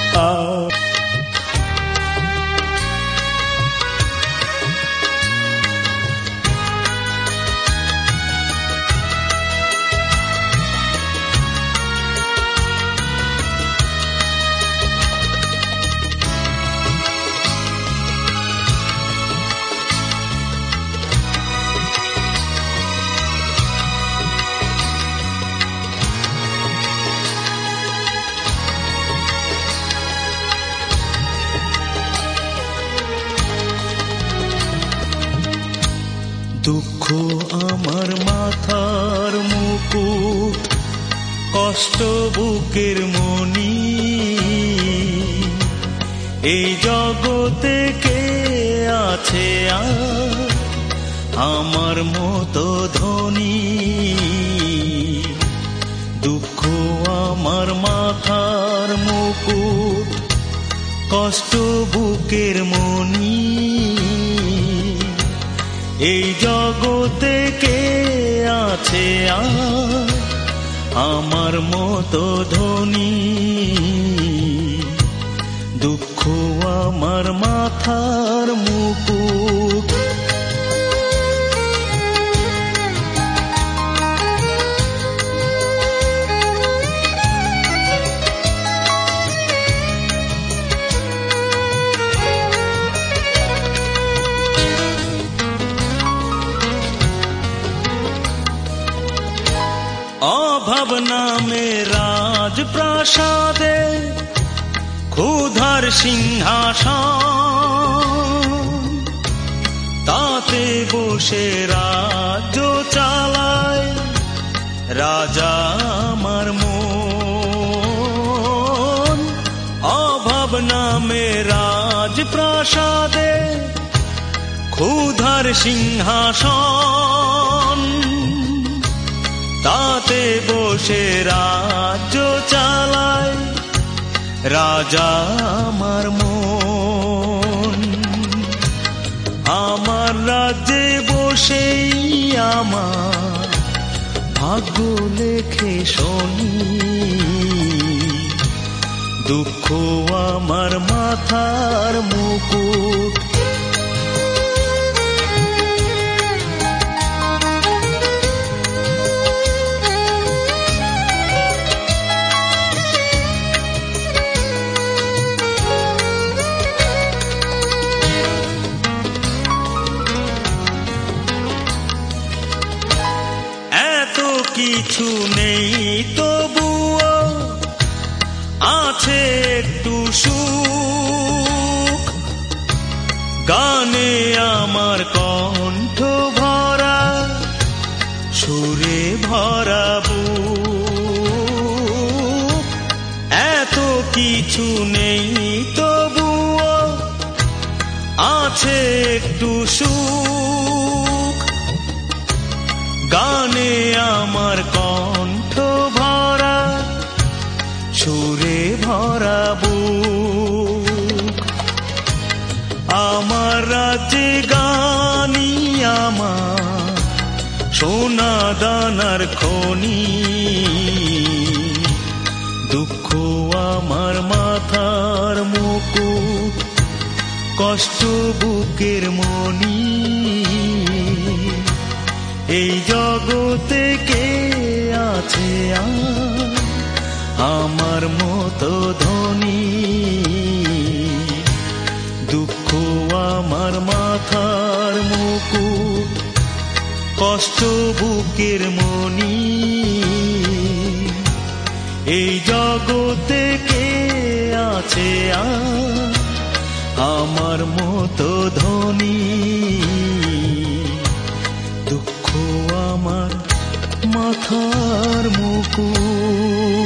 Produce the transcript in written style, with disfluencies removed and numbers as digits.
দুঃখ আমার মাথার মুকুট, কষ্ট বুকের মনি, এই জগতে কে আছে আমার মতো ধনী? দুঃখ আমার মাথার মুকুট, কষ্ট বুকের মনি, এই জগতে কে আছে আমার মতো ধনী? দুঃখ আমার মাথার মুকুট। অভাব নামে রাজপ্রাসাদে ক্ষুধার সিংহাসন, তাতে বসে রাজ্য চালায় রাজা আমার মন। অভাব নামে রাজপ্রাসাদে ক্ষুধার সিংহাসন, তাতে বসে রাজ্য চালায় রাজা আমার মন। আমার রাজ্যে বসেই আমার ভাগ্য লেখে শনি। দুঃখ আমার মাথার মুকুট। কিছু নেই তবুও আছে একটু সুখ, গানে আমার কণ্ঠ ভরা, সুরে ভরা বুক। এত কিছু নেই তবুও আছে একটু সুখ, গানে আমার কণ্ঠ ভরা, সুরে ভরা বুক। আমার রাজ্যে গানি আমার সোনা দানার খনি। দুঃখ আমার মাথার মুকুট, কষ্ট বুকের মনি, এই জগতে কে আছে আমার মতো ধনী? দুঃখ আমার মাথার মুকুট, কষ্ট বুকের মনি, এই জগতে কে আছে আমার মতো ধনী? দুঃখ আমার মাথার মুকুট।